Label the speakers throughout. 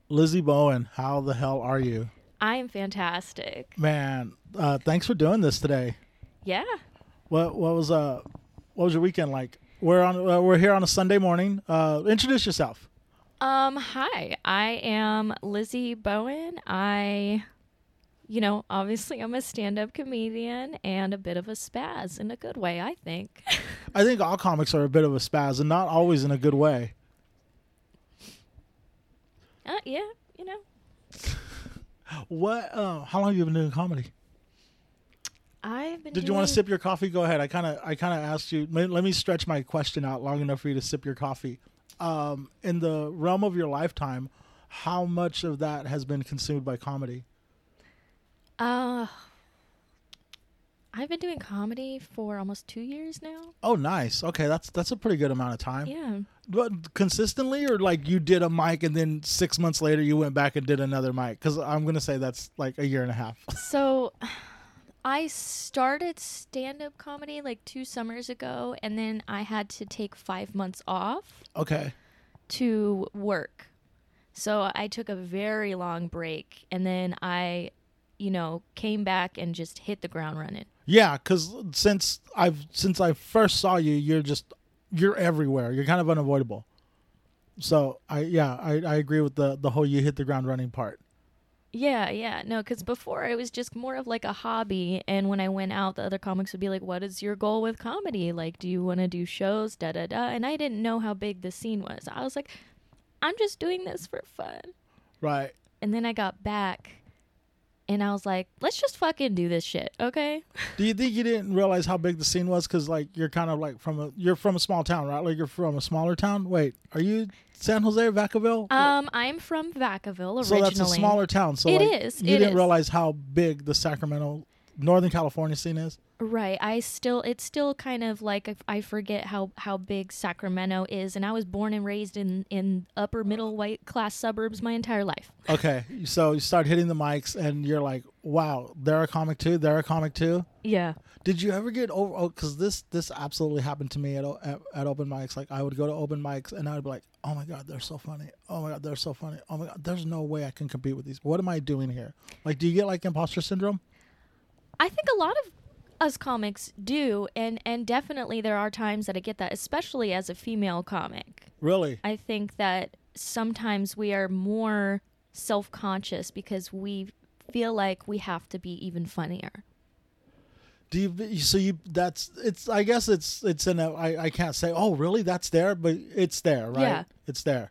Speaker 1: Lizzie Bowen, how the hell are you?
Speaker 2: I am fantastic.
Speaker 1: Man, thanks for doing this today.
Speaker 2: Yeah.
Speaker 1: What was your weekend like? We're here on a Sunday morning. Introduce yourself.
Speaker 2: Hi. I am Lizzie Bowen. Obviously I'm a stand-up comedian and a bit of a spaz in a good way, I think.
Speaker 1: I think all comics are a bit of a spaz and not always in a good way.
Speaker 2: Yeah, you know.
Speaker 1: What? How long have you been doing comedy?
Speaker 2: I've been
Speaker 1: Did you want to
Speaker 2: doing
Speaker 1: sip your coffee? Go ahead. I kind of asked you. Let me stretch my question out long enough for you to sip your coffee. In the realm of your lifetime, how much of that has been consumed by comedy?
Speaker 2: uh I've been doing comedy for almost 2 years now.
Speaker 1: Oh, nice. Okay, that's a pretty good amount of time.
Speaker 2: Yeah.
Speaker 1: But consistently, or like you did a mic and then 6 months later you went back and did another mic? Because I'm gonna say that's like a year and a half.
Speaker 2: So I started stand-up comedy like 2 summers ago, and then I had to take 5 months off
Speaker 1: Okay.
Speaker 2: to work. So I took a very long break, and then I came back and just hit the ground running.
Speaker 1: Yeah, because since I first saw you, you're everywhere. You're kind of unavoidable. So I agree with the whole you hit the ground running part.
Speaker 2: Yeah. No, because before it was just more of like a hobby. And when I went out, the other comics would be like, what is your goal with comedy? Like, do you want to do shows? Da da da. And I didn't know how big the scene was. I was like, I'm just doing this for fun.
Speaker 1: Right.
Speaker 2: And then I got back and I was like, let's just fucking do this shit, okay?
Speaker 1: Do you think you didn't realize how big the scene was? Because like you're kind of like you're from a small town, right? Like you're from a smaller town. Wait, are you San Jose, Vacaville?
Speaker 2: I'm from Vacaville
Speaker 1: So
Speaker 2: originally.
Speaker 1: that's a smaller town. So
Speaker 2: It
Speaker 1: like,
Speaker 2: is,
Speaker 1: You
Speaker 2: it
Speaker 1: didn't
Speaker 2: is.
Speaker 1: realize how big the Sacramento, Northern California scene is.
Speaker 2: Right. It's still kind of like I forget how big Sacramento is, and I was born and raised in upper middle white class suburbs my entire life.
Speaker 1: Okay, so you start hitting the mics, and you're like, "Wow, they're a comic too. They're a comic too."
Speaker 2: Yeah.
Speaker 1: Did you ever get over? Oh, because this absolutely happened to me at open mics. Like I would go to open mics, and I would be like, "Oh my god, they're so funny. Oh my god, they're so funny. Oh my god, there's no way I can compete with these. What am I doing here?" Like, do you get like imposter syndrome?
Speaker 2: I think a lot of us comics do, and definitely there are times that I get that, especially as a female comic.
Speaker 1: Really?
Speaker 2: I think that sometimes we are more self-conscious because we feel like we have to be even funnier.
Speaker 1: Do you? So you? That's it's. I guess it's in a. I can't say. Oh, really? That's there, but it's there, right?
Speaker 2: Yeah.
Speaker 1: It's there.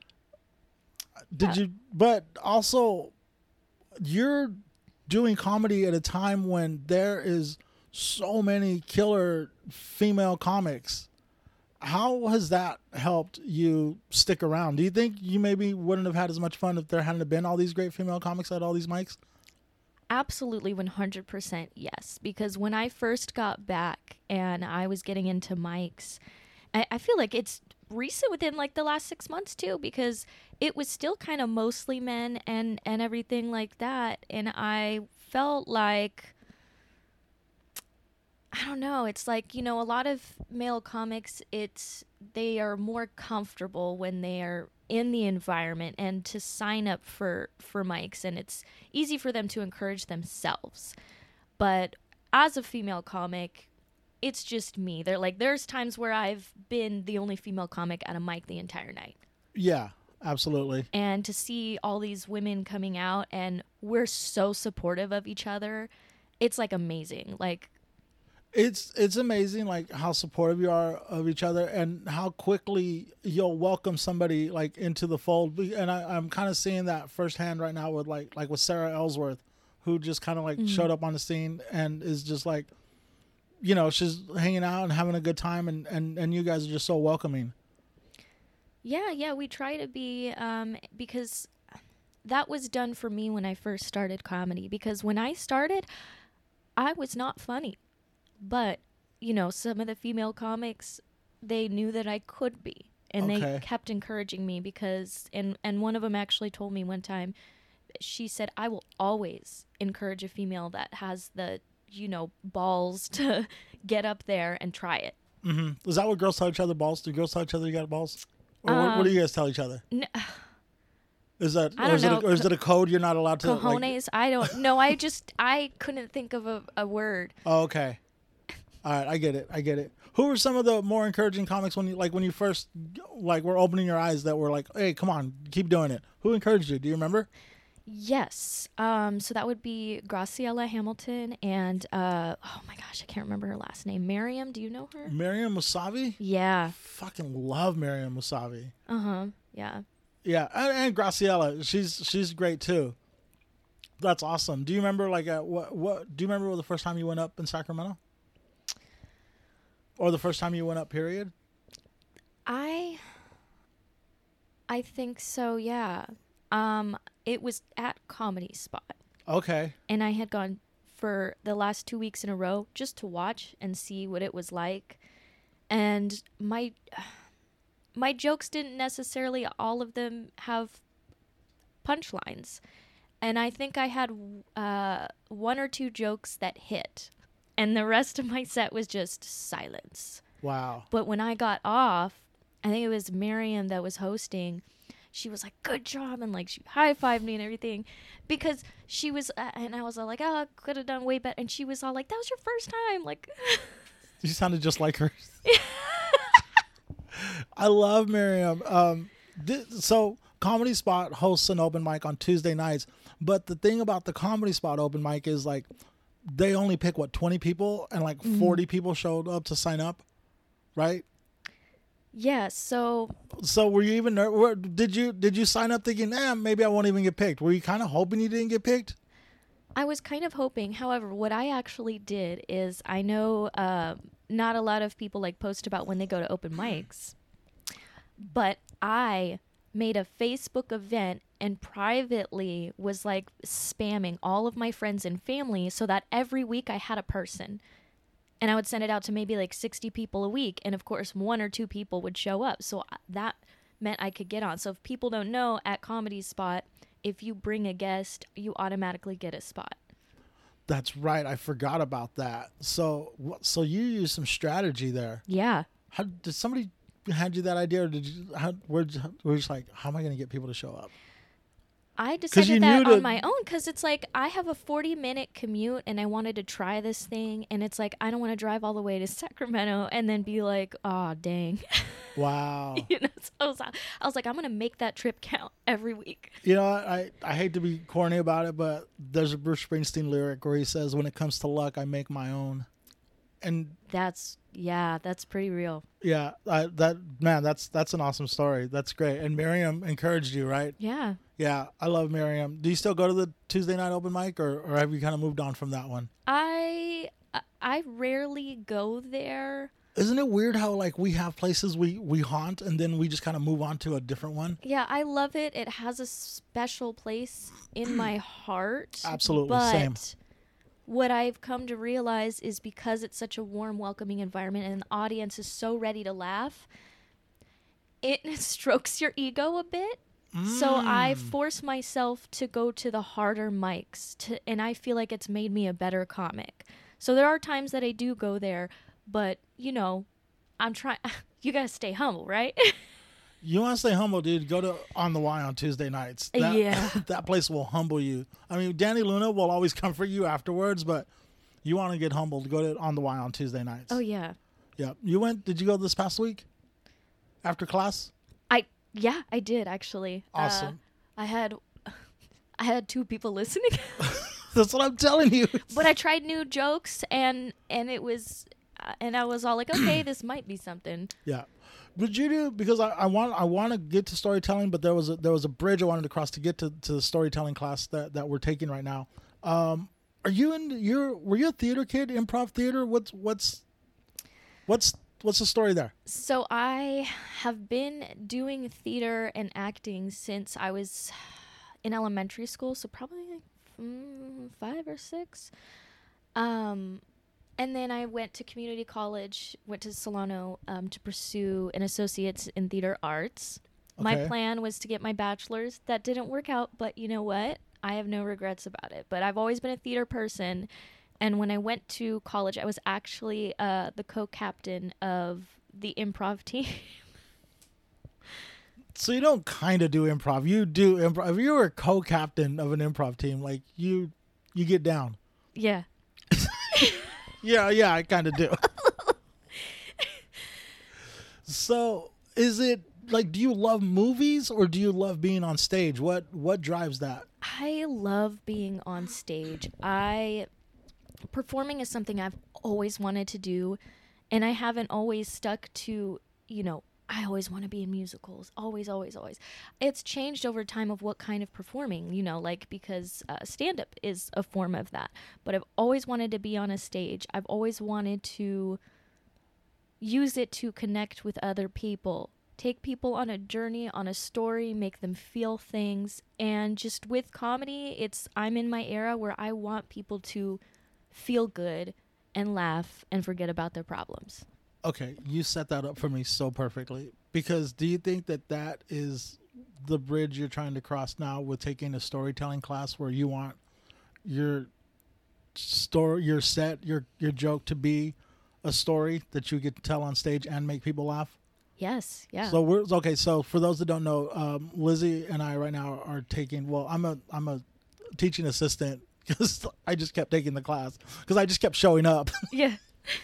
Speaker 1: Did
Speaker 2: Yeah.
Speaker 1: you? But also, you're doing comedy at a time when there is so many killer female comics. How has that helped you stick around? Do you think you maybe wouldn't have had as much fun if there hadn't been all these great female comics at all these mics?
Speaker 2: Absolutely 100% yes. Because when I first got back and I was getting into mics, I feel like it's recent within like the last 6 months too, because it was still kind of mostly men and everything like that. And I felt like, I don't know, it's like, a lot of male comics, they are more comfortable when they are in the environment and to sign up for mics, and it's easy for them to encourage themselves. But as a female comic, it's just me. There's times where I've been the only female comic at a mic the entire night.
Speaker 1: Yeah, absolutely.
Speaker 2: And to see all these women coming out and we're so supportive of each other, it's like amazing. Like,
Speaker 1: It's amazing like how supportive you are of each other and how quickly you'll welcome somebody like into the fold. And I'm kind of seeing that firsthand right now with like with Sarah Ellsworth, who just kind of like showed up on the scene and is just like, she's hanging out and having a good time, and you guys are just so welcoming.
Speaker 2: yeah, we try to be, because that was done for me when I first started comedy. Because when I started, I was not funny. But, some of the female comics, they knew that I could be. And
Speaker 1: Okay.
Speaker 2: they kept encouraging me because, and one of them actually told me one time, she said, I will always encourage a female that has the, balls to get up there and try it.
Speaker 1: Is that what girls tell each other? Balls? Do girls tell each other you got balls? Or what do you guys tell each other?
Speaker 2: I don't know.
Speaker 1: Or is it a code you're not allowed to?
Speaker 2: Cojones? I don't know. I couldn't think of a word.
Speaker 1: Oh, okay. All right, I get it. Who were some of the more encouraging comics when you first were opening your eyes that were like, hey, come on, keep doing it? Who encouraged you? Do you remember?
Speaker 2: Yes. So that would be Graciela Hamilton and oh my gosh, I can't remember her last name. Miriam, do you know her?
Speaker 1: Miriam Musavi?
Speaker 2: Yeah.
Speaker 1: Fucking love Miriam Musavi.
Speaker 2: Uh-huh. Yeah.
Speaker 1: Yeah, and Graciela, she's great too. That's awesome. Do you remember what do you remember the first time you went up in Sacramento? Or the first time you went up, period?
Speaker 2: I think so, yeah. It was at Comedy Spot.
Speaker 1: Okay.
Speaker 2: And I had gone for the last 2 weeks in a row just to watch and see what it was like. And my jokes didn't necessarily all of them have punchlines. And I think I had one or two jokes that hit. And the rest of my set was just silence.
Speaker 1: Wow.
Speaker 2: But when I got off, I think it was Miriam that was hosting. She was like, good job. And like, she high-fived me and everything. Because she was, and I was all like, oh, I could have done way better. And she was all like, that was your first time. Like,
Speaker 1: you sounded just like her. I love Miriam. So Comedy Spot hosts an open mic on Tuesday nights. But the thing about the Comedy Spot open mic is like, they only pick 20 people, and like 40 people showed up to sign up, right?
Speaker 2: Yeah. So
Speaker 1: were you even did you sign up thinking, maybe I won't even get picked? Were you kind of hoping you didn't get picked?
Speaker 2: I was kind of hoping. However, what I actually did is, I know not a lot of people like post about when they go to open mics, but I made a Facebook event and privately was like spamming all of my friends and family so that every week I had a person, and I would send it out to maybe like 60 people a week. And of course, 1 or 2 people would show up. So that meant I could get on. So if people don't know, at Comedy Spot, if you bring a guest, you automatically get a spot.
Speaker 1: That's right. I forgot about that. So you used some strategy there.
Speaker 2: Yeah.
Speaker 1: How did somebody hand you that idea, or did you? We're just like, how am I going to get people to show up?
Speaker 2: I decided that on my own because it's like I have a 40-minute commute and I wanted to try this thing, and it's like I don't want to drive all the way to Sacramento and then be like, oh, dang.
Speaker 1: Wow.
Speaker 2: So I was like, I'm going to make that trip count every week.
Speaker 1: I hate to be corny about it, but there's a Bruce Springsteen lyric where he says, when it comes to luck, I make my own. And
Speaker 2: that's pretty real.
Speaker 1: Yeah, that's an awesome story. That's great. And Miriam encouraged you, right?
Speaker 2: Yeah.
Speaker 1: Yeah, I love Miriam. Do you still go to the Tuesday night open mic, or have you kind of moved on from that one?
Speaker 2: I rarely go there.
Speaker 1: Isn't it weird how like we have places we haunt and then we just kind of move on to a different one?
Speaker 2: Yeah, I love it. It has a special place in my heart.
Speaker 1: Absolutely,
Speaker 2: but
Speaker 1: same.
Speaker 2: What I've come to realize is because it's such a warm, welcoming environment and the audience is so ready to laugh, it strokes your ego a bit. So I force myself to go to the harder mics, and I feel like it's made me a better comic. So there are times that I do go there, but, I'm trying. You got to stay humble, right?
Speaker 1: You want to stay humble, dude, go to On the Y on Tuesday nights.
Speaker 2: Yeah.
Speaker 1: That place will humble you. I mean, Danny Luna will always comfort you afterwards, but you want to get humbled, go to On the Y on Tuesday nights.
Speaker 2: Oh, yeah.
Speaker 1: Yeah. Did you go this past week? After class?
Speaker 2: Yeah, I did, actually.
Speaker 1: Awesome.
Speaker 2: I had 2 people listening.
Speaker 1: That's what I'm telling you.
Speaker 2: But I tried new jokes, and it was, and I was all like, okay, this might be something.
Speaker 1: Yeah. Did you do, because I want to get to storytelling, but there was a bridge I wanted to cross to get to the storytelling class that we're taking right now. Are you were you a theater kid, improv theater? What's the story there?
Speaker 2: So I have been doing theater and acting since I was in elementary school, so probably like 5 or 6. And then I went to community college, went to Solano to pursue an associate's in theater arts. Okay. My plan was to get my bachelor's. That didn't work out, but you know what? I have no regrets about it. But I've always been a theater person. And when I went to college, I was actually the co-captain of the improv team.
Speaker 1: So you don't kind of do improv. You do improv. If you were a co-captain of an improv team, like you get down.
Speaker 2: Yeah.
Speaker 1: Yeah, I kind of do. So is it like, do you love movies or do you love being on stage? What drives that?
Speaker 2: I love being on stage. Performing is something I've always wanted to do, and I haven't always stuck to, I always want to be in musicals. Always, always, always. It's changed over time of what kind of performing, because stand-up is a form of that. But I've always wanted to be on a stage. I've always wanted to use it to connect with other people. Take people on a journey, on a story, make them feel things. And just with comedy, I'm in my era where I want people to feel good and laugh and forget about their problems.
Speaker 1: Okay, you set that up for me so perfectly. Because do you think that is the bridge you're trying to cross now with taking a storytelling class where you want your story, your set, your joke to be a story that you get to tell on stage and make people laugh?
Speaker 2: Yes, yeah.
Speaker 1: So for those that don't know, Lizzie and I right now are taking. Well, I'm a teaching assistant because I just kept taking the class because I just kept showing up.
Speaker 2: Yeah.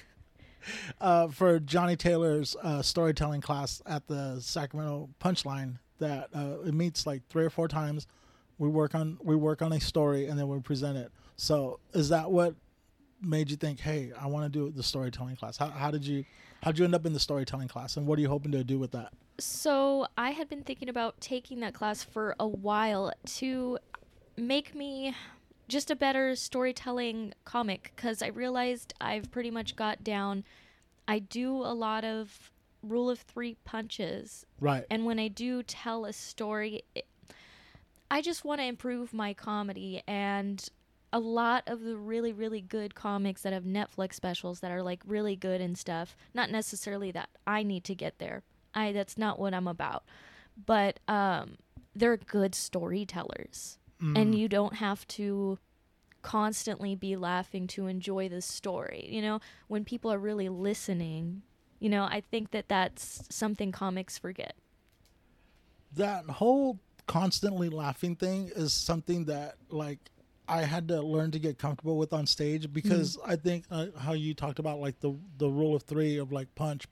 Speaker 1: For Johnny Taylor's storytelling class at the Sacramento Punchline, that it meets like 3 or 4 times. We work on a story and then we present it. So is that what made you think, hey, I want to do the storytelling class? How'd you end up in the storytelling class, and what are you hoping to do with that?
Speaker 2: So I had been thinking about taking that class for a while to make me just a better storytelling comic, because I realized I've pretty much got down. I do a lot of rule of 3 punches.
Speaker 1: Right.
Speaker 2: And when I do tell a story, I just want to improve my comedy. And a lot of the really, really good comics that have Netflix specials that are like really good and stuff, not necessarily that I need to get there. That's not what I'm about. But they're good storytellers. And you don't have to constantly be laughing to enjoy the story. When people are really listening, I think that's something comics forget.
Speaker 1: That whole constantly laughing thing is something that, like, I had to learn to get comfortable with on stage, because I think how you talked about like the rule of 3 of like punch,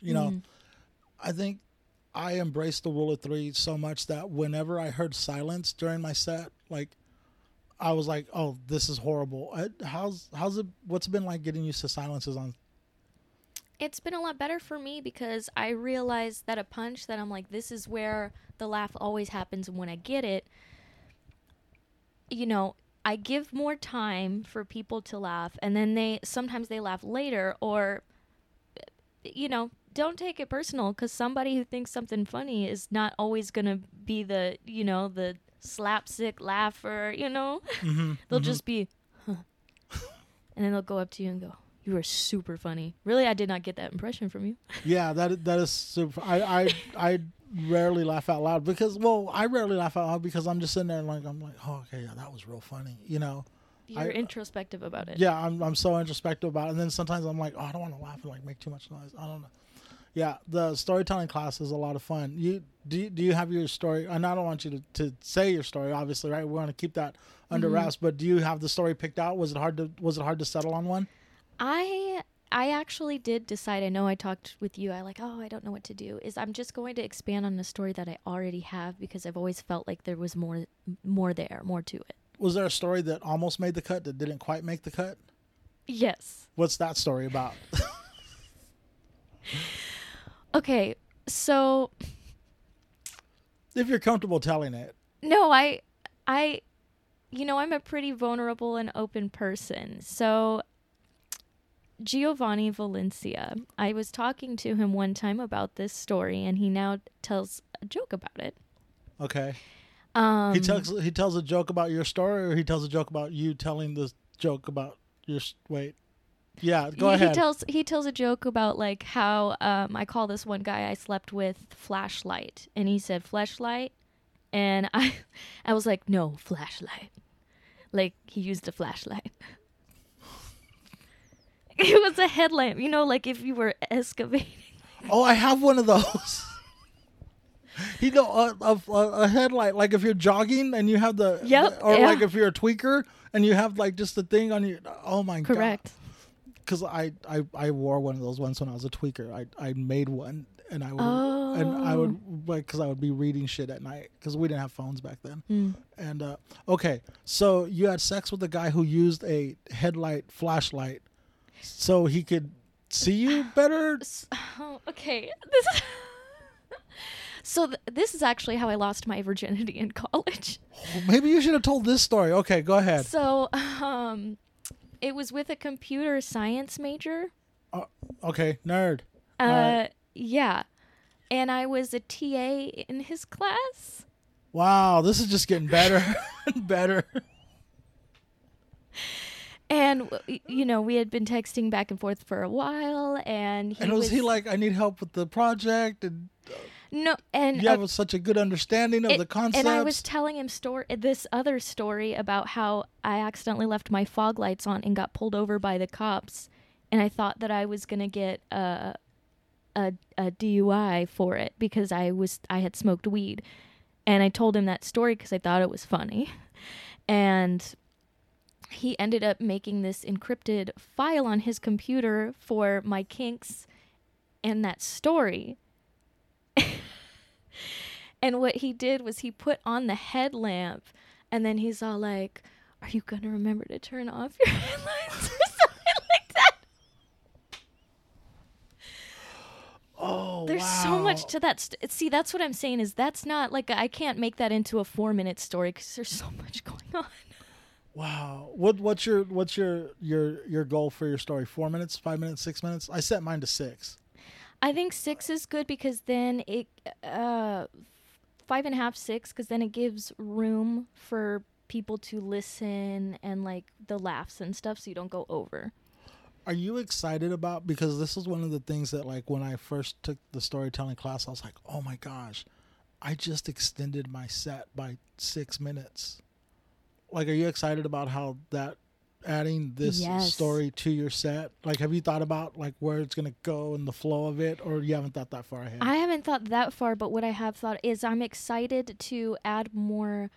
Speaker 1: I think I embraced the rule of 3 so much that whenever I heard silence during my set, like I was like, oh, this is horrible. What's it been like getting used to silences on?
Speaker 2: It's been a lot better for me, because I realized that a punch that I'm like, this is where the laugh always happens. And when I get it, I give more time for people to laugh, and then sometimes they laugh later, or, don't take it personal, because somebody who thinks something funny is not always going to be the slapstick laugher, They'll just be, huh. And then they'll go up to you and go, you are super funny. Really, I did not get that impression from you.
Speaker 1: Yeah, that is super. I rarely laugh out loud because, I rarely laugh out loud because I'm just sitting there and I'm like, oh, okay, yeah, that was real funny,
Speaker 2: You're introspective about it.
Speaker 1: Yeah, I'm so introspective about it, and then sometimes I'm like, oh, I don't want to laugh and like make too much noise. I don't know. Yeah, the storytelling class is a lot of fun. Do you have your story? And I don't want you to say your story, obviously, right? We want to keep that under wraps. But do you have the story picked out? Was it hard to settle on one?
Speaker 2: I actually did decide. I know I talked with you. I don't know what to do. I'm just going to expand on the story that I already have, because I've always felt like there was more there, more to it.
Speaker 1: Was there a story that almost made the cut that didn't quite make the cut?
Speaker 2: Yes.
Speaker 1: What's that story about?
Speaker 2: Okay, so
Speaker 1: if you're comfortable telling it.
Speaker 2: No, I'm a pretty vulnerable and open person. So Giovanni Valencia, I was talking to him one time about this story, and he now tells a joke about it.
Speaker 1: Okay. He tells a joke about your story, or he tells a joke about you telling the joke about your wait. Yeah, go ahead.
Speaker 2: He tells a joke about like how I call this one guy I slept with flashlight, and he said flashlight, and I was like, no, flashlight. Like he used a flashlight. It was a headlamp, like if you were excavating.
Speaker 1: Oh, I have one of those. You know, a headlight, like if you're jogging and you have
Speaker 2: Yep,
Speaker 1: or
Speaker 2: yeah.
Speaker 1: like if you're a tweaker and you have like just the thing on your, oh my God.
Speaker 2: Correct.
Speaker 1: Because I wore one of those once when I was a tweaker. I made one and I would like, because I would be reading shit at night because we didn't have phones back then. And okay, so you had sex with a guy who used a headlight flashlight so he could see you better.
Speaker 2: Oh, okay. This is so this is actually how I lost my virginity in college.
Speaker 1: Maybe you should have told this story. Okay, go ahead.
Speaker 2: So, it was with a computer science major.
Speaker 1: Okay, nerd. All right.
Speaker 2: Yeah. And I was a TA in his class.
Speaker 1: Wow, this is just getting better and better.
Speaker 2: And, you know, we had been texting back and forth for a while. And
Speaker 1: Was he like, I need help with the project? And
Speaker 2: no, and
Speaker 1: you have such a good understanding of the concepts.
Speaker 2: And I was telling him this other story about how I accidentally left my fog lights on and got pulled over by the cops. And I thought that I was going to get a DUI for it because I had smoked weed. And I told him that story because I thought it was funny. And he ended up making this encrypted file on his computer for my kinks and that story. And what he did was he put on the headlamp, and then he's all like, "Are you going to remember to turn off your headlights?" or something like that.
Speaker 1: Oh,
Speaker 2: There's so much to that. See, that's what I'm saying is that's not like I can't make that into a 4-minute story because there's so much going on.
Speaker 1: Wow. What's your goal for your story? 4 minutes, 5 minutes, 6 minutes? I set mine to 6.
Speaker 2: I think 6 is good because then it 5.5, 6, because then it gives room for people to listen and like the laughs and stuff, so you don't go over.
Speaker 1: Are you excited about, because this is one of the things that like when I first took the storytelling class, I was like, oh my gosh, I just extended my set by 6 minutes. Like, are you excited about how that adding this story to your set? Like, have you thought about like where it's going to go and the flow of it, or you haven't thought that far ahead?
Speaker 2: I haven't thought that far, but what I have thought is I'm excited to add more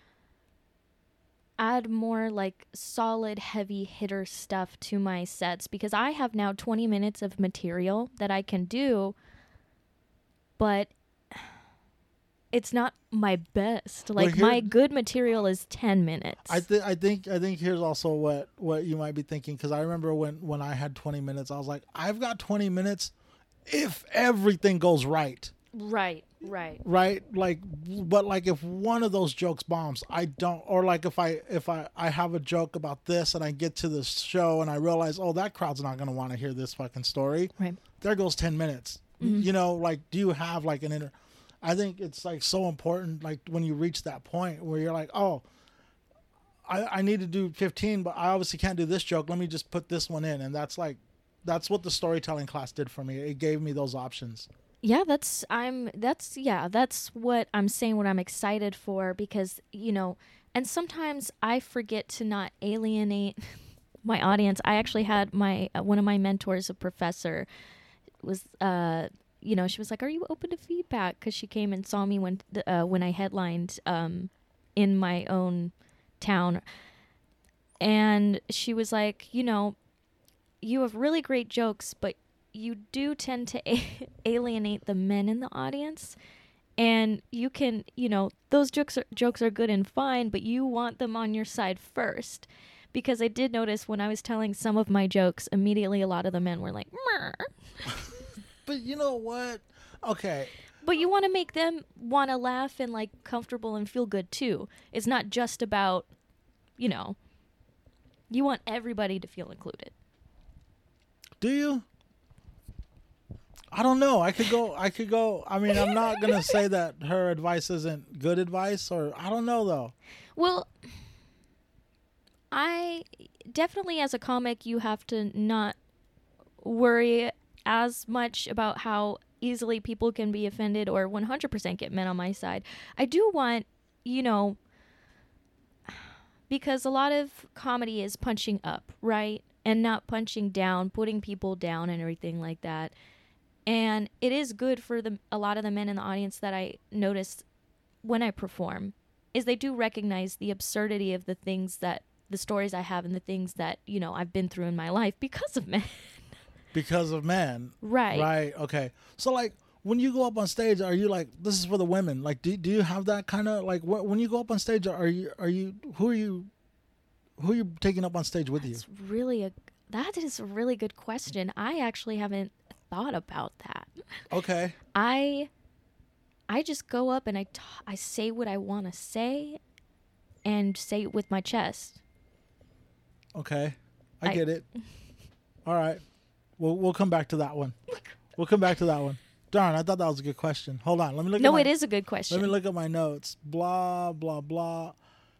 Speaker 2: like solid heavy hitter stuff to my sets because I have now 20 minutes of material that I can do, but it's not my best. Like my good material is 10 minutes.
Speaker 1: I think here's also what you might be thinking, because I remember when I had 20 minutes, I was like, I've got 20 minutes if everything goes right.
Speaker 2: Right.
Speaker 1: Like, but like if one of those jokes bombs, I don't, or like if I have a joke about this and I get to the show and I realize, oh, that crowd's not going to want to hear this fucking story.
Speaker 2: Right.
Speaker 1: There goes 10 minutes. Mm-hmm. You know, like, do you have like I think it's like so important, like when you reach that point where you're like, oh, I need to do 15, but I obviously can't do this joke. Let me just put this one in. And that's what the storytelling class did for me. It gave me those options.
Speaker 2: Yeah, that's what I'm saying, what I'm excited for, because, you know, and sometimes I forget to not alienate my audience. I actually had one of my mentors, a professor, was you know, she was like, "Are you open to feedback?" Because she came and saw me when I headlined in my own town, and she was like, "You know, you have really great jokes, but you do tend to alienate the men in the audience, and you can, you know, those jokes are good and fine, but you want them on your side first." Because I did notice when I was telling some of my jokes, immediately a lot of the men were like, "Meh."
Speaker 1: But you know what? Okay.
Speaker 2: But you want to make them want to laugh and like comfortable and feel good too. It's not just about, you know, you want everybody to feel included.
Speaker 1: Do you? I don't know. I could go. I mean, I'm not going to say that her advice isn't good advice, or I don't know though.
Speaker 2: Well, I definitely, as a comic, you have to not worry as much about how easily people can be offended or 100% get men on my side. I do want, you know, because a lot of comedy is punching up, right? And not punching down, putting people down and everything like that. And it is good for a lot of the men in the audience that I notice when I perform is they do recognize the absurdity of the things that the stories I have and the things that, you know, I've been through in my life because of men.
Speaker 1: Because of men.
Speaker 2: Right.
Speaker 1: Right. Okay. So like when you go up on stage, are you like, this is for the women? Like, do you have that kind of like when you go up on stage, who are you taking up on stage with you?
Speaker 2: That is a really good question. I actually haven't thought about that.
Speaker 1: Okay.
Speaker 2: I just go up and I say what I want to say and say it with my chest.
Speaker 1: Okay. I get it. All right. We'll come back to that one. We'll come back to that one. Darn, I thought that was a good question. Hold on. Let me look
Speaker 2: No, it is a good question.
Speaker 1: Let me look at my notes. Blah, blah, blah.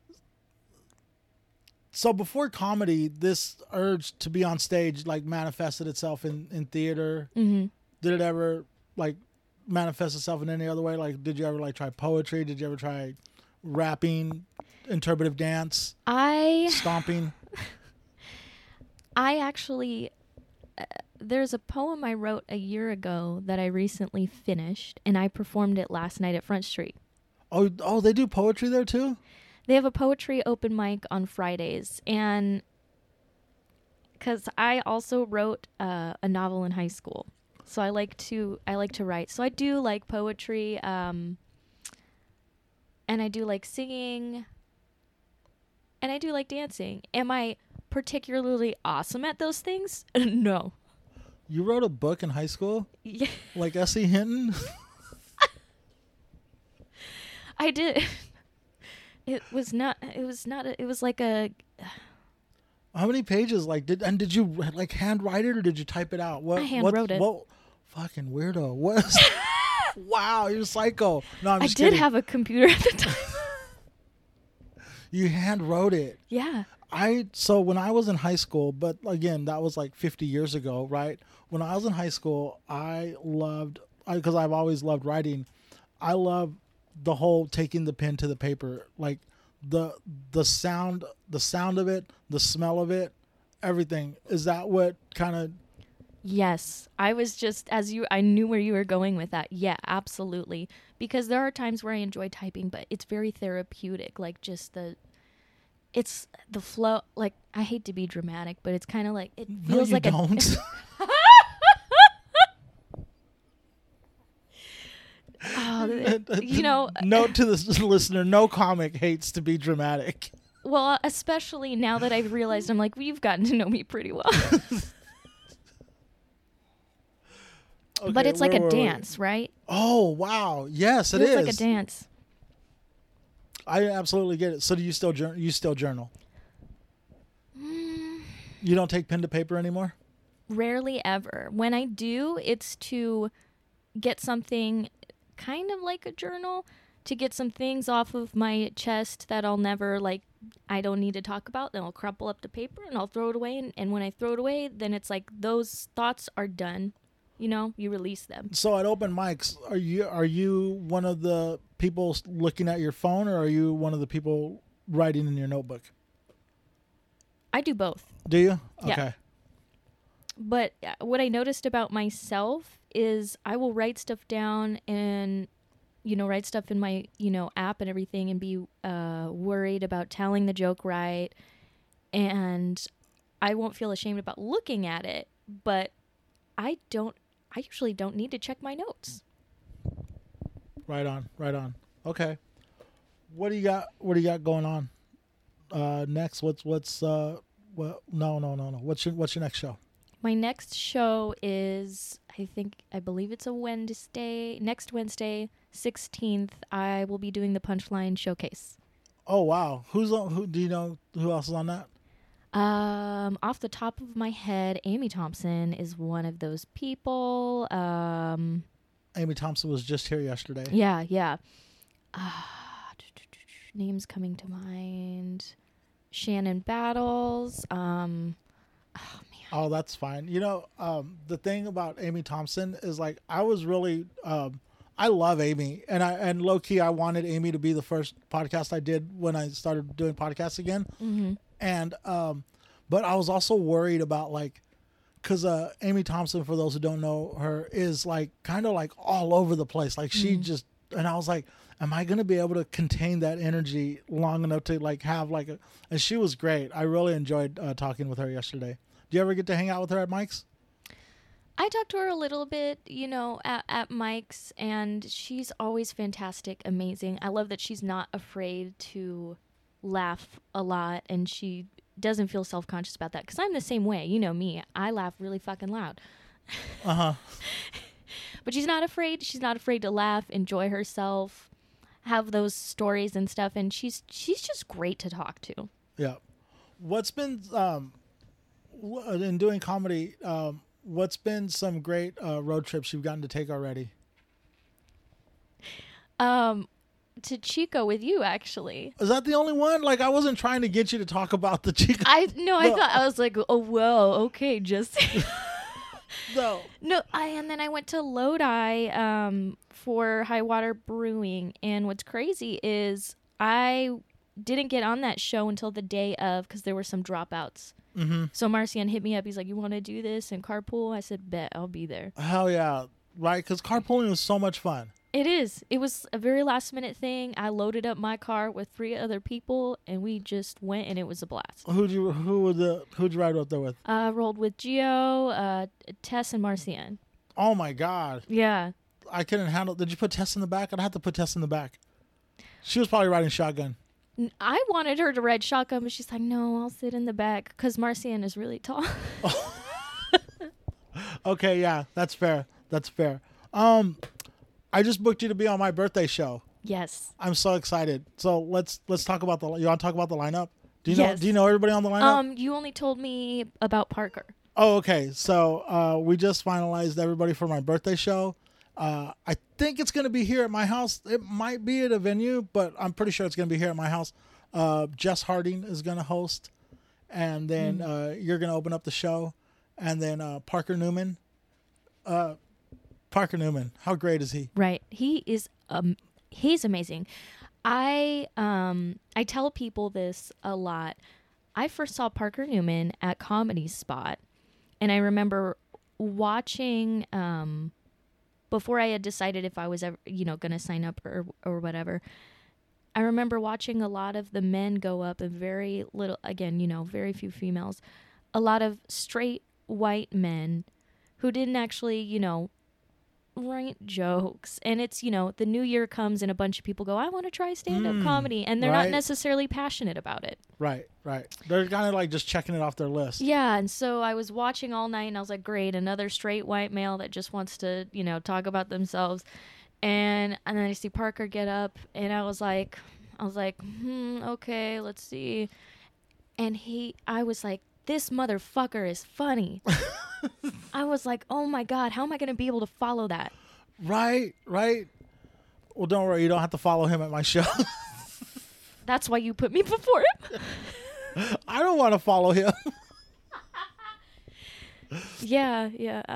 Speaker 1: So before comedy, this urge to be on stage like manifested itself in theater.
Speaker 2: Mm-hmm.
Speaker 1: Did it ever like manifest itself in any other way? Like, did you ever like try poetry? Did you ever try rapping, interpretive dance, stomping?
Speaker 2: I actually, there's a poem I wrote a year ago that I recently finished, and I performed it last night at Front Street.
Speaker 1: Oh, they do poetry there too?
Speaker 2: They have a poetry open mic on Fridays, and because I also wrote a novel in high school, so I like to write. So I do like poetry, and I do like singing, and I do like dancing. Am I particularly awesome at those things? No.
Speaker 1: You wrote a book in high school?
Speaker 2: Yeah.
Speaker 1: Like S.E. Hinton?
Speaker 2: I did. It was like a...
Speaker 1: How many pages? Like, did you like hand write it or did you type it out?
Speaker 2: I hand wrote it.
Speaker 1: What fucking weirdo. What? Wow, you're psycho. No, I'm just
Speaker 2: kidding. I did have a computer at the time.
Speaker 1: You hand wrote it.
Speaker 2: Yeah.
Speaker 1: So when I was in high school, but again, that was like 50 years ago, right? When I was in high school, because I've always loved writing, I love the whole taking the pen to the paper, like the sound of it, the smell of it, everything. Is that what kind of...
Speaker 2: Yes. I was just, I knew where you were going with that. Yeah, absolutely. Because there are times where I enjoy typing, but it's very therapeutic. Like just it's the flow. Like, I hate to be dramatic, but it's kind of like, it feels like
Speaker 1: don't.
Speaker 2: You know,
Speaker 1: note to the listener, no comic hates to be dramatic.
Speaker 2: Well, especially now that I've realized, I'm like, well, you've gotten to know me pretty well.
Speaker 1: Okay,
Speaker 2: but it's like a dance, right?
Speaker 1: Oh, wow. Yes, it is.
Speaker 2: It's like a dance.
Speaker 1: I absolutely get it. So do you still journal? You don't take pen to paper anymore?
Speaker 2: Rarely ever. When I do, it's to get something kind of like a journal, to get some things off of my chest that I'll never, like, I don't need to talk about. Then I'll crumple up the paper and I'll throw it away. And when I throw it away, then it's like those thoughts are done. You know, you release them.
Speaker 1: So at open mics, are you one of the people looking at your phone, or are you one of the people writing in your notebook?
Speaker 2: I do both.
Speaker 1: Do you?
Speaker 2: Yeah.
Speaker 1: Okay.
Speaker 2: But what I noticed about myself is I will write stuff down and, you know, write stuff in my, you know, app and everything and be worried about telling the joke right. And I won't feel ashamed about looking at it, but I usually don't need to check my notes.
Speaker 1: Right on. Okay. What do you got going on? Next, no. What's your next show?
Speaker 2: My next show is, I believe it's next Wednesday, 16th. I will be doing the Punchline Showcase.
Speaker 1: Oh, wow. Who do you know who else is on that?
Speaker 2: Off the top of my head, Amy Thompson is one of those people.
Speaker 1: Amy Thompson was just here yesterday.
Speaker 2: Yeah. Names coming to mind. Shannon Battles. Oh, man.
Speaker 1: Oh, that's fine. You know, the thing about Amy Thompson is, like, I was really, I love Amy, and low key, I wanted Amy to be the first podcast I did when I started doing podcasts again.
Speaker 2: Mm-hmm.
Speaker 1: And, but I was also worried about, like, because Amy Thompson, for those who don't know her, is like kind of like all over the place. Like she just, and I was like, am I going to be able to contain that energy long enough to like have like a, and she was great. I really enjoyed talking with her yesterday. Do you ever get to hang out with her at Mike's?
Speaker 2: I talked to her a little bit, at Mike's, and she's always fantastic, amazing. I love that she's not afraid to laugh a lot, and she doesn't feel self-conscious about that, because I'm the same way. You know me. I laugh really fucking loud.
Speaker 1: Uh-huh.
Speaker 2: But she's not afraid. She's not afraid to laugh, enjoy herself, have those stories and stuff, and she's just great to talk to.
Speaker 1: Yeah. What's been, in doing comedy, what's been some great road trips you've gotten to take already?
Speaker 2: To Chico with you, actually.
Speaker 1: Is that the only one? Like, I wasn't trying to get you to talk about the Chico.
Speaker 2: I thought, I was like, oh, whoa, okay, just...
Speaker 1: No.
Speaker 2: And then I went to Lodi for High Water Brewing, and what's crazy is I didn't get on that show until the day of, because there were some dropouts.
Speaker 1: Mm-hmm.
Speaker 2: So Marcian hit me up. He's like, you want to do this and carpool? I said, bet, I'll be there.
Speaker 1: Hell yeah. Right? Because carpooling was so much fun.
Speaker 2: It is. It was a very last minute thing. I loaded up my car with 3 other people, and we just went, and it was a blast.
Speaker 1: Who'd you ride up there with?
Speaker 2: Rolled with Gio, Tess, and Marcian.
Speaker 1: Oh my God.
Speaker 2: Yeah.
Speaker 1: I couldn't handle. Did you put Tess in the back? I'd have to put Tess in the back. She was probably riding shotgun.
Speaker 2: I wanted her to ride shotgun, but she's like, no, I'll sit in the back, because Marcian is really tall.
Speaker 1: Okay, yeah, that's fair. That's fair. I just booked you to be on my birthday show.
Speaker 2: Yes.
Speaker 1: I'm so excited. So let's talk about you want to talk about the lineup? Do
Speaker 2: Yes.
Speaker 1: you know everybody on the lineup?
Speaker 2: You only told me about Parker.
Speaker 1: Oh, okay. So we just finalized everybody for my birthday show. I think it's going to be here at my house. It might be at a venue, but I'm pretty sure it's going to be here at my house. Jess Harding is going to host, and then you're going to open up the show, and then Parker Newman. Parker Newman, how great is he?
Speaker 2: Right. He is he's amazing. I tell people this a lot. I first saw Parker Newman at Comedy Spot, and I remember watching before I had decided if I was ever, going to sign up or whatever. I remember watching a lot of the men go up and very little, again, very few females, a lot of straight white men who didn't actually, write jokes. And it's, the new year comes and a bunch of people go, I want to try stand-up comedy. And they're not necessarily passionate about it.
Speaker 1: Right. They're kind of like just checking it off their list.
Speaker 2: Yeah. And so I was watching all night and I was like, great, another straight white male that just wants to, talk about themselves. And then I see Parker get up and I was like, okay, let's see. And I was like, this motherfucker is funny. I was like, oh my God, how am I going to be able to follow that?
Speaker 1: Right. Well, don't worry. You don't have to follow him at my show.
Speaker 2: That's why you put me before him.
Speaker 1: I don't want to follow him.
Speaker 2: Yeah.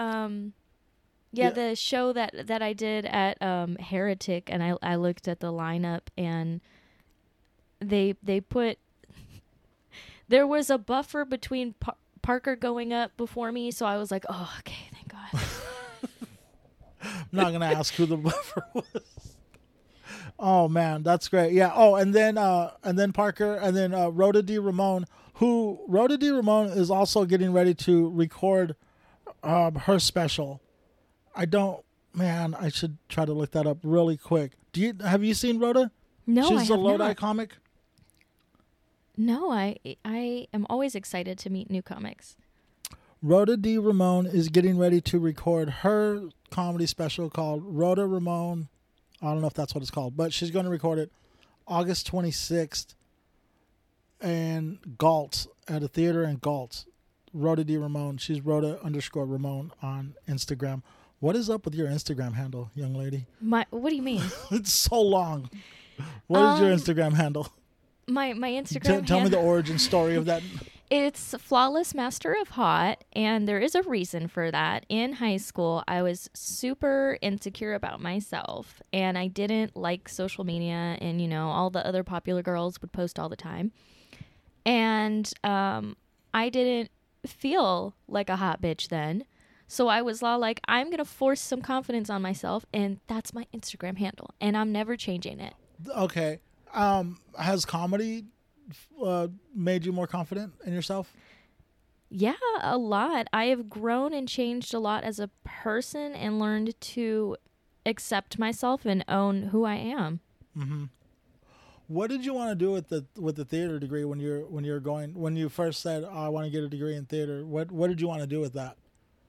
Speaker 2: The show that I did at Heretic, and I looked at the lineup, and they put, there was a buffer between Parker going up before me, so I was like, oh, okay, thank God.
Speaker 1: I'm not going to ask who the buffer was. Oh, man, that's great. Yeah. Oh, and then Parker, and then Rhoda D. Ramone, Rhoda D. Ramone is also getting ready to record her special. I should try to look that up really quick. Have you seen Rhoda?
Speaker 2: No,
Speaker 1: She's
Speaker 2: I
Speaker 1: a
Speaker 2: have
Speaker 1: Lodi
Speaker 2: not.
Speaker 1: comic.
Speaker 2: No, I am always excited to meet new comics.
Speaker 1: Rhoda D. Ramone is getting ready to record her comedy special called Rhoda Ramone. I don't know if that's what it's called, but she's going to record it August 26th in Galt, at a theater in Galt. Rhoda D. Ramone. She's Rhoda_Ramone on Instagram. What is up with your Instagram handle, young lady?
Speaker 2: What do you mean?
Speaker 1: It's so long. What is your Instagram handle?
Speaker 2: My Instagram
Speaker 1: Tell me the origin story of that.
Speaker 2: It's Flawless Master of Hot, and there is a reason for that. In high school, I was super insecure about myself, and I didn't like social media, and, all the other popular girls would post all the time. And I didn't feel like a hot bitch then. So I was all like, I'm going to force some confidence on myself. And that's my Instagram handle. And I'm never changing it.
Speaker 1: Okay. Has comedy made you more confident in yourself?
Speaker 2: Yeah, a lot. I have grown and changed a lot as a person and learned to accept myself and own who I am.
Speaker 1: Mm-hmm. What did you want to do with the theater degree when you first said, oh, I want to get a degree in theater? What did you want to do with that?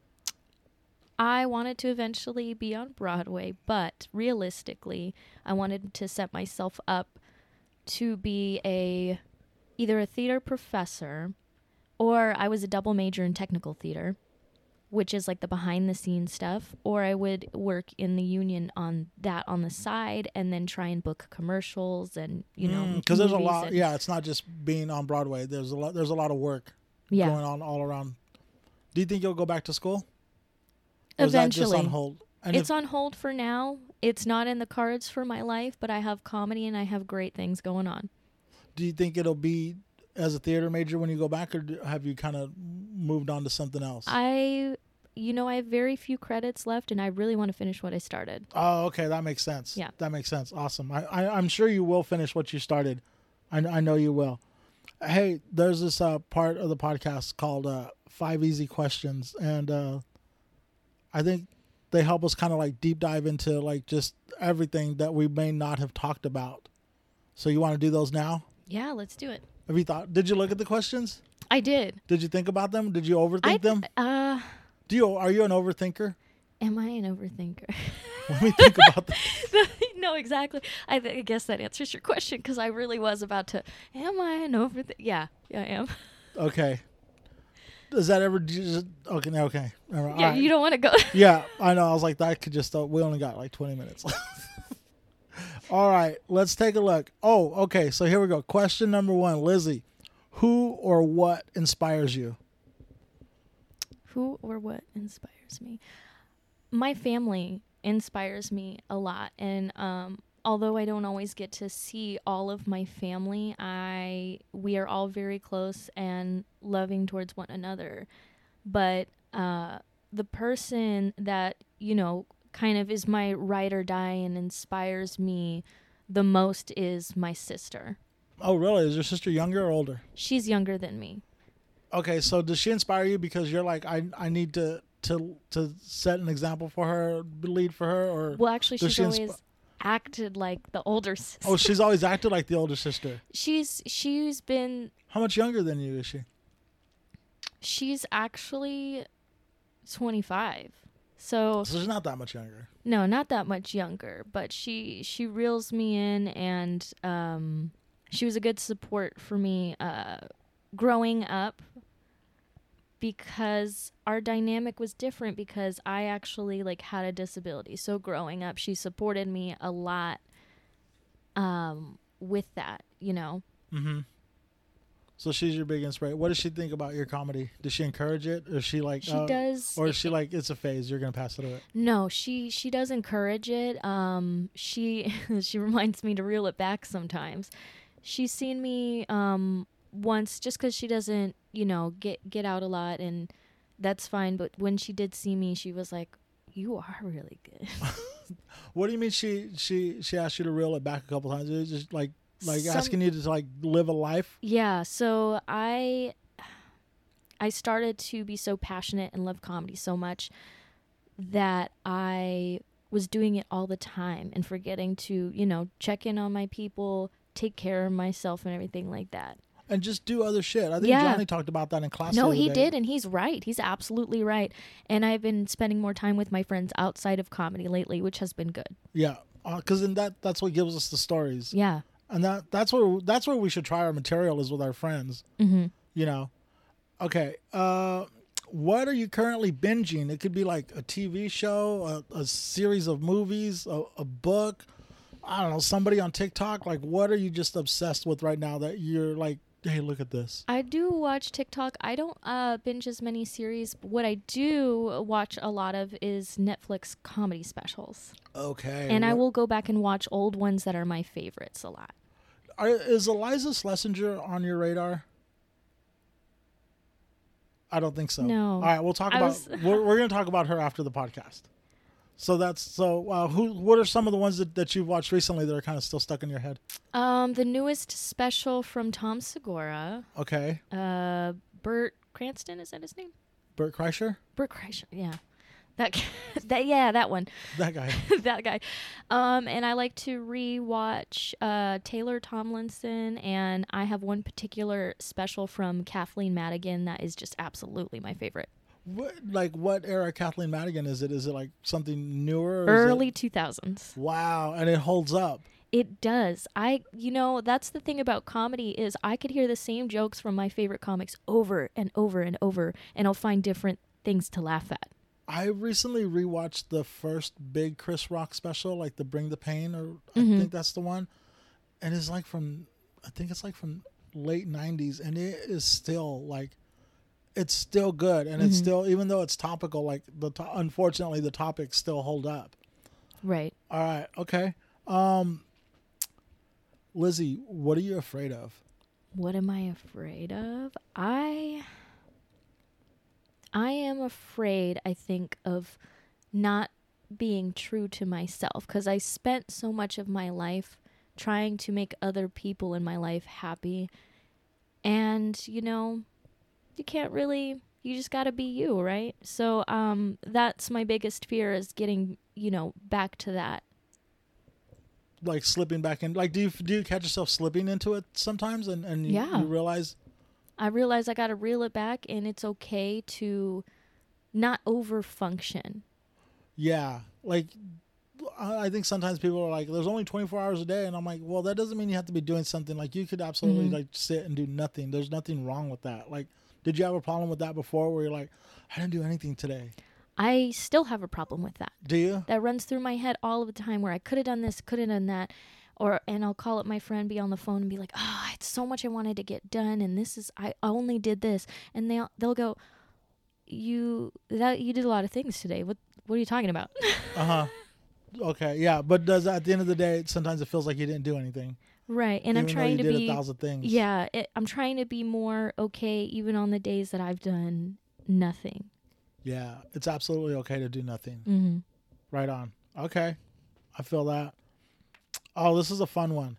Speaker 2: I wanted to eventually be on Broadway, but realistically, I wanted to set myself up to be either a theater professor, or I was a double major in technical theater, which is like the behind the scenes stuff, or I would work in the union on the side and then try and book commercials and,
Speaker 1: because there's a lot. Yeah, it's not just being on Broadway. There's a lot of work going on all around. Do you think you'll go back to school? Or
Speaker 2: Eventually.
Speaker 1: is that just on hold? And
Speaker 2: it's on hold for now. It's not in the cards for my life, but I have comedy and I have great things going on.
Speaker 1: Do you think it'll be as a theater major when you go back, or have you kind of moved on to something else?
Speaker 2: I have very few credits left, and I really want to finish what I started.
Speaker 1: Oh, okay. That makes sense.
Speaker 2: Yeah.
Speaker 1: That makes sense. Awesome. I'm sure you will finish what you started. I know you will. Hey, there's this part of the podcast called 5 Easy Questions, and I think they help us kind of like deep dive into like just everything that we may not have talked about. So you want to do those now?
Speaker 2: Yeah, let's do it.
Speaker 1: Did you look at the questions?
Speaker 2: I did.
Speaker 1: Did you think about them? Did you overthink them? Are you an overthinker?
Speaker 2: Am I an overthinker?
Speaker 1: Let me think about that.
Speaker 2: No, exactly. I guess that answers your question, because I really was about to, am I an overthinker? Yeah, I am.
Speaker 1: Okay. Does that ever just, okay. All right.
Speaker 2: Yeah,
Speaker 1: All right.
Speaker 2: You don't want to go.
Speaker 1: Yeah, I know. I was like, that could just, we only got like 20 minutes. All right, let's take a look. Oh, okay. So here we go. Question number 1, Lizzie. Who or what inspires you?
Speaker 2: Who or what inspires me? My family inspires me a lot. And although I don't always get to see all of my family, we are all very close and loving towards one another. But the person that, kind of is my ride or die and inspires me the most is my sister.
Speaker 1: Oh, really? Is your sister younger or older?
Speaker 2: She's younger than me.
Speaker 1: Okay, so does she inspire you because you're like, I need to set an example for her, lead for her, or?
Speaker 2: Well, actually, she's always acted like the older sister.
Speaker 1: Oh, she's always acted like the older sister.
Speaker 2: She's been.
Speaker 1: How much younger than you is she?
Speaker 2: She's actually 25. So
Speaker 1: she's not that much younger.
Speaker 2: No, not that much younger, but she reels me in, and she was a good support for me growing up, because our dynamic was different because I actually had a disability. So growing up, she supported me a lot with that,
Speaker 1: Mm-hmm. So she's your big inspiration. What does she think about your comedy? Does she encourage it? Or is she like...
Speaker 2: She does.
Speaker 1: Or is she like, it's a phase, you're going to pass it away?
Speaker 2: No, she does encourage it. She reminds me to reel it back sometimes. She's seen me once, just because she doesn't, get out a lot, and that's fine. But when she did see me, she was like, "You are really good."
Speaker 1: What do you mean she asked you to reel it back a couple times? It was just like asking you to live a life?
Speaker 2: Yeah, so I started to be so passionate and love comedy so much that I was doing it all the time and forgetting to, check in on my people, take care of myself and everything like that.
Speaker 1: And just do other shit. I think Johnny talked about that in class.
Speaker 2: No, he did, and he's right. He's absolutely right. And I've been spending more time with my friends outside of comedy lately, which has been good.
Speaker 1: Yeah, because then that's what gives us the stories.
Speaker 2: Yeah.
Speaker 1: And that's where we should try our material, is with our friends.
Speaker 2: Mm-hmm.
Speaker 1: Okay. What are you currently binging? It could be like a TV show, a series of movies, a book. I don't know, somebody on TikTok. Like, what are you just obsessed with right now that you're like, hey, look at this?
Speaker 2: I do watch TikTok. I don't binge as many series. What I do watch a lot of is Netflix comedy specials.
Speaker 1: Okay.
Speaker 2: And I will go back and watch old ones that are my favorites a lot.
Speaker 1: Is Iliza Shlesinger on your radar? I don't think so.
Speaker 2: No.
Speaker 1: All right, we'll talk
Speaker 2: I
Speaker 1: about.
Speaker 2: was-
Speaker 1: We're going to talk about her after the podcast. So what are some of the ones that you've watched recently that are kind of still stuck in your head?
Speaker 2: The newest special from Tom Segura.
Speaker 1: Okay,
Speaker 2: Bert Cranston, is that his name?
Speaker 1: Bert Kreischer,
Speaker 2: Bert Kreischer, yeah. That one.
Speaker 1: that guy.
Speaker 2: That guy. And I like to rewatch Taylor Tomlinson, and I have one particular special from Kathleen Madigan that is just absolutely my favorite.
Speaker 1: What era Kathleen Madigan is it? Is it like something newer? Or
Speaker 2: Early 2000s.
Speaker 1: Wow, and it holds up.
Speaker 2: It does. That's the thing about comedy is I could hear the same jokes from my favorite comics over and over and over, and I'll find different things to laugh at.
Speaker 1: I recently rewatched the first big Chris Rock special, like the Bring the Pain, or I think that's the one, and it's like from late '90s, and it is still like, it's still good, and it's still, even though it's topical, like unfortunately the topics still hold up.
Speaker 2: Right.
Speaker 1: All right, okay. Lizzie, what are you afraid of?
Speaker 2: What am I afraid of? I am afraid, I think, of not being true to myself, because I spent so much of my life trying to make other people in my life happy. And, you can't really, you just got to be you, right? So that's my biggest fear, is getting, back to that.
Speaker 1: Like slipping back in, like do you catch yourself slipping into it sometimes, and you realize?
Speaker 2: I realize I got to reel it back, and it's okay to not overfunction.
Speaker 1: Yeah, like I think sometimes people are like, "There's only 24 hours a day," and I'm like, "Well, that doesn't mean you have to be doing something. Like you could absolutely like sit and do nothing. There's nothing wrong with that. Like, did you have a problem with that before, where you're like, I didn't do anything today?
Speaker 2: I still have a problem with that.
Speaker 1: Do you?
Speaker 2: That runs through my head all of the time, where I could have done this, could have done that. And I'll call up my friend, be on the phone, and be like, "Oh, it's so much I wanted to get done, and I only did this." And they'll go, "You did a lot of things today. What are you talking about?"
Speaker 1: Okay, yeah, but at the end of the day, sometimes it feels like you didn't do anything.
Speaker 2: Right, and I'm trying to be
Speaker 1: 1,000 things.
Speaker 2: Yeah, I'm trying to be more okay, even on the days that I've done nothing.
Speaker 1: Yeah, it's absolutely okay to do nothing.
Speaker 2: Mm-hmm.
Speaker 1: Right on. Okay, I feel that. Oh, this is a fun one.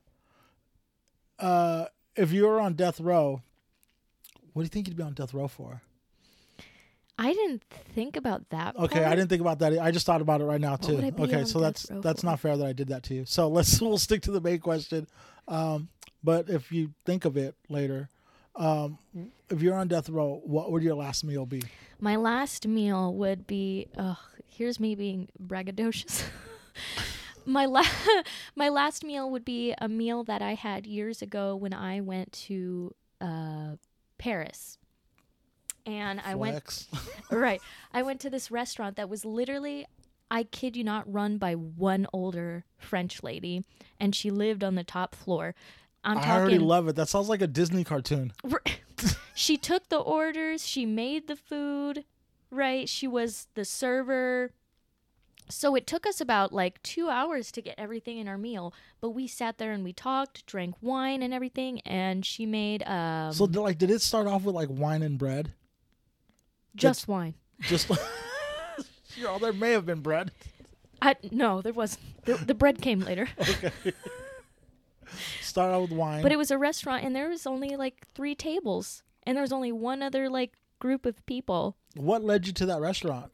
Speaker 1: If you were on death row, what do you think you'd be on death row for?
Speaker 2: I didn't think about that.
Speaker 1: Okay,
Speaker 2: part.
Speaker 1: I didn't think about that. I just thought about it right now too.
Speaker 2: What would I be
Speaker 1: Okay,
Speaker 2: on
Speaker 1: so
Speaker 2: death row
Speaker 1: that's
Speaker 2: for?
Speaker 1: not fair that I did that to you. So we'll stick to the main question. But if you think of it later, if you're on death row, what would your last meal be?
Speaker 2: My last meal would be. Here's me being braggadocious. My last meal would be a meal that I had years ago when I went to Paris. And I went I went to this restaurant that was literally, I kid you not, run by one older French lady, and she lived on the top floor. I
Speaker 1: already love it. That sounds like a Disney cartoon.
Speaker 2: She took the orders, she made the food, right? She was the server. So it took us about 2 hours to get everything in our meal, but we sat there and we talked, drank wine and everything, and she made
Speaker 1: So did it start off with wine and bread?
Speaker 2: Just wine.
Speaker 1: Just there may have been bread.
Speaker 2: No, there wasn't. The bread came later.
Speaker 1: Okay. Start out with wine.
Speaker 2: But it was a restaurant, and there was only 3 tables, and there was only one other group of people.
Speaker 1: What led you to that restaurant?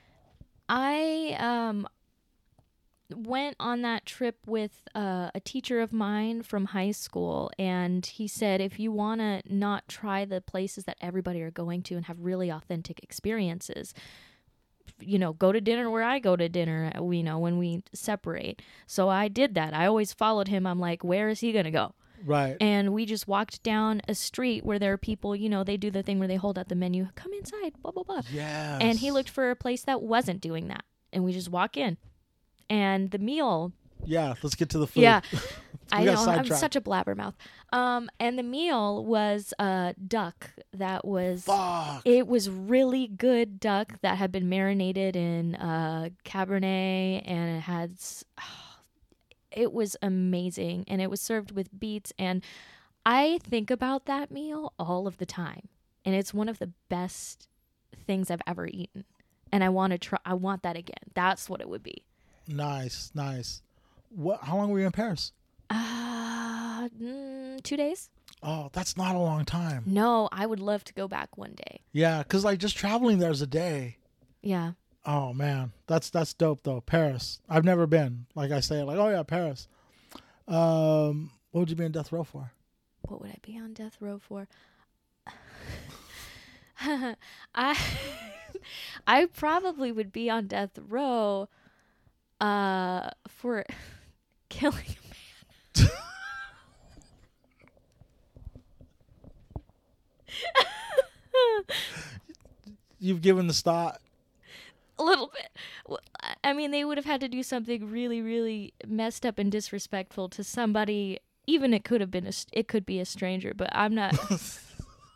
Speaker 2: I went on that trip with a teacher of mine from high school, and he said, if you want to not try the places that everybody are going to and have really authentic experiences, go to dinner where I go to dinner, when we separate. So I did that. I always followed him. I'm like, where is he going to go?
Speaker 1: Right.
Speaker 2: And we just walked down a street where there are people, they do the thing where they hold out the menu, come inside, blah, blah, blah.
Speaker 1: Yes.
Speaker 2: And he looked for a place that wasn't doing that. And we just walk in. And the meal.
Speaker 1: Yeah, let's get to the food.
Speaker 2: Yeah. I know, I'm such a blabbermouth. And the meal was duck that was...
Speaker 1: Fuck.
Speaker 2: It was really good duck that had been marinated in Cabernet, and it had... It was amazing, and it was served with beets, and I think about that meal all of the time. and it's one of the best things I've ever eaten. And I want to try. I want that again. That's what it would be.
Speaker 1: Nice. How long were you in Paris?
Speaker 2: 2 days.
Speaker 1: Oh, that's not a long time.
Speaker 2: No, I would love to go back one day.
Speaker 1: Yeah, because like just traveling there's a day.
Speaker 2: Yeah.
Speaker 1: Oh man, that's dope though. Paris. I've never been. Like I say, like, oh yeah, Paris. What would you be on death row for?
Speaker 2: What would I be on death row for? I probably would be on death row for killing a man.
Speaker 1: You've given the thought.
Speaker 2: A little bit. Well, I mean, they would have had to do something really, really messed up and disrespectful to somebody. Even it could have been it could be a stranger, but I'm not. If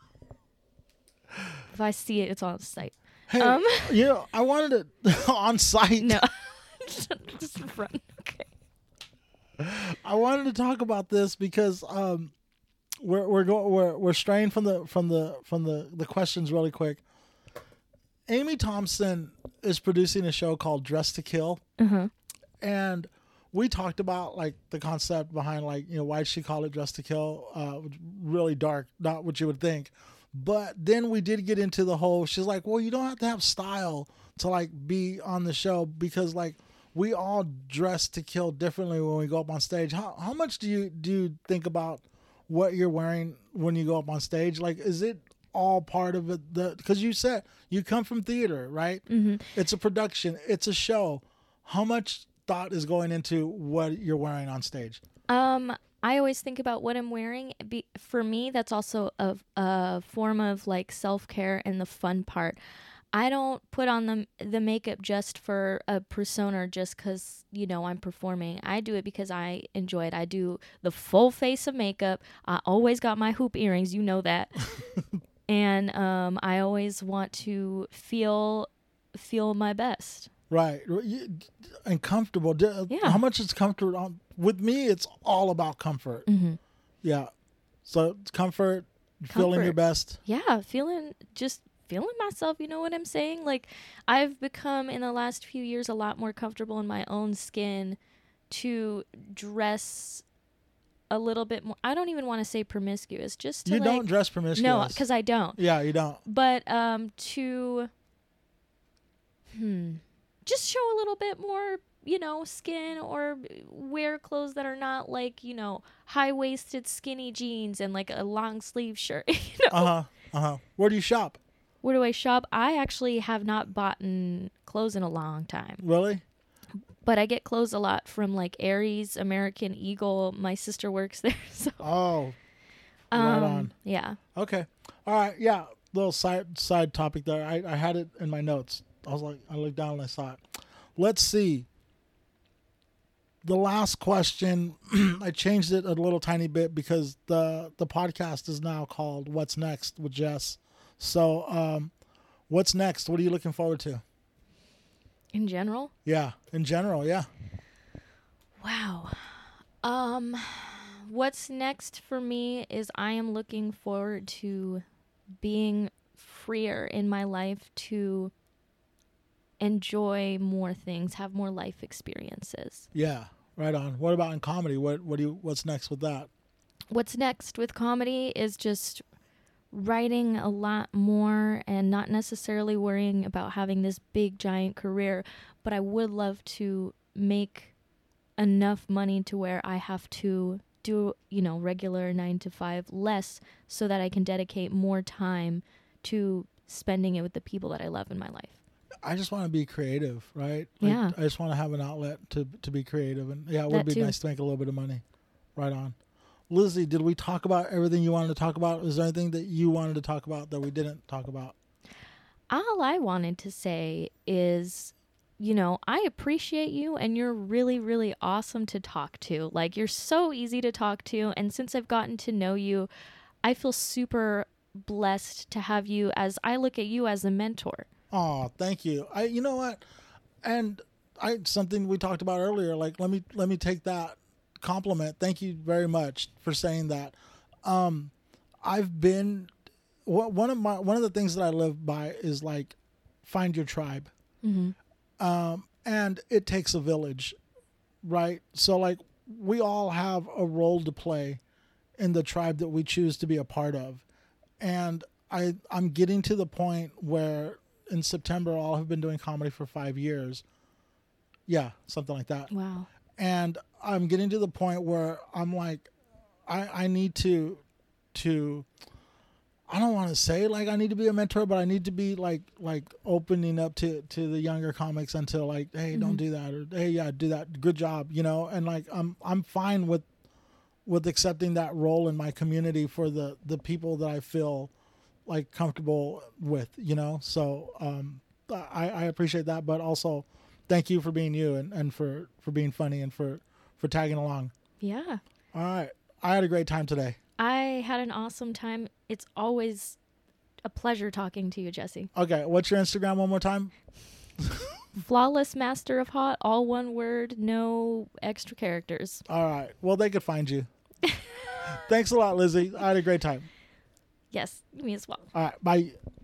Speaker 2: I see it, it's on site.
Speaker 1: Hey, I wanted it on site.
Speaker 2: No, just run. Okay.
Speaker 1: I wanted to talk about this because we're straying from the questions really quick. Amy Thompson is producing a show called Dress to Kill, and we talked about like the concept behind like why did she call it Dress to Kill? Really dark, not what you would think. But then we did get into the whole. She's like, well, you don't have to have style to like be on the show because like we all dress to kill differently when we go up on stage. How much do you think about what you're wearing when you go up on stage? Like, is it all part of it? Because you said you come from theater, right? Mm-hmm. It's a production. It's a show. How much thought is going into what you're wearing on stage?
Speaker 2: I always think about what I'm wearing. For me, that's also a form of like self-care and the fun part. I don't put on the makeup just for a persona, just because, I'm performing. I do it because I enjoy it. I do the full face of makeup. I always got my hoop earrings. You know that. And I always want to feel my best.
Speaker 1: Right. And comfortable.
Speaker 2: Yeah.
Speaker 1: How much is comfort? With me, it's all about comfort. Mm-hmm. Yeah. So it's comfort, feeling your best.
Speaker 2: Yeah. Feeling myself, you know what I'm saying? Like, I've become in the last few years a lot more comfortable in my own skin to dress a little bit more. I don't even want to say promiscuous, just to
Speaker 1: don't dress promiscuous.
Speaker 2: No, because I don't.
Speaker 1: Yeah, you don't.
Speaker 2: But to just show a little bit more, skin, or wear clothes that are not like, high-waisted skinny jeans and like a long sleeve shirt.
Speaker 1: Where do you shop?
Speaker 2: Where do I shop? I actually have not bought clothes in a long time.
Speaker 1: Really?
Speaker 2: But I get clothes a lot from like Aries, American Eagle. My sister works there. So.
Speaker 1: Oh, right on.
Speaker 2: Yeah.
Speaker 1: Okay. All right. Yeah. Little side topic there. I had it in my notes. I looked down and I saw it. Let's see. The last question, I changed it a little tiny bit because the podcast is now called What's Next with Jess. So, what's next? What are you looking forward to?
Speaker 2: In general?
Speaker 1: Yeah, in general, yeah.
Speaker 2: Wow. What's next for me is I am looking forward to being freer in my life to enjoy more things, have more life experiences.
Speaker 1: Yeah, right on. What about in comedy? What's next with that?
Speaker 2: What's next with comedy is just writing a lot more and not necessarily worrying about having this big giant career, but I would love to make enough money to where I have to do, regular 9 to 5 less so that I can dedicate more time to spending it with the people that I love in my life.
Speaker 1: I just want to be creative, right?
Speaker 2: Yeah.
Speaker 1: I just want to have an outlet to be creative. And yeah, it would be nice to make a little bit of money. Right on. Lizzie, did we talk about everything you wanted to talk about? Is there anything that you wanted to talk about that we didn't talk about?
Speaker 2: All I wanted to say is, I appreciate you and you're really, really awesome to talk to. Like, you're so easy to talk to. And since I've gotten to know you, I feel super blessed to have you I look at you as a mentor.
Speaker 1: Oh, thank you. You know what? And something we talked about earlier, like, let me take that compliment. Thank you very much for saying that. I've been one of the things that I live by is like find your tribe. And it takes a village, right? So like we all have a role to play in the tribe that we choose to be a part of. And I'm getting to the point where in September I'll have been doing comedy for 5 years. Yeah, something like that.
Speaker 2: Wow.
Speaker 1: And I'm getting to the point where I'm like, I need to I don't want to say like I need to be a mentor, but I need to be like opening up to the younger comics and to like, hey, don't do that, or hey, yeah, do that, good job, you know. And like I'm fine with accepting that role in my community for the people that I feel like comfortable with, you know. So I appreciate that, but also thank you for being you and for being funny and for tagging along.
Speaker 2: Yeah.
Speaker 1: All right. I had a great time today.
Speaker 2: I had an awesome time. It's always a pleasure talking to you, Jesse.
Speaker 1: Okay. What's your Instagram one more time?
Speaker 2: Flawless Master of Hot, all one word, no extra characters.
Speaker 1: All right. Well, they could find you. Thanks a lot, Lizzie. I had a great time.
Speaker 2: Yes, me as well.
Speaker 1: All right. Bye.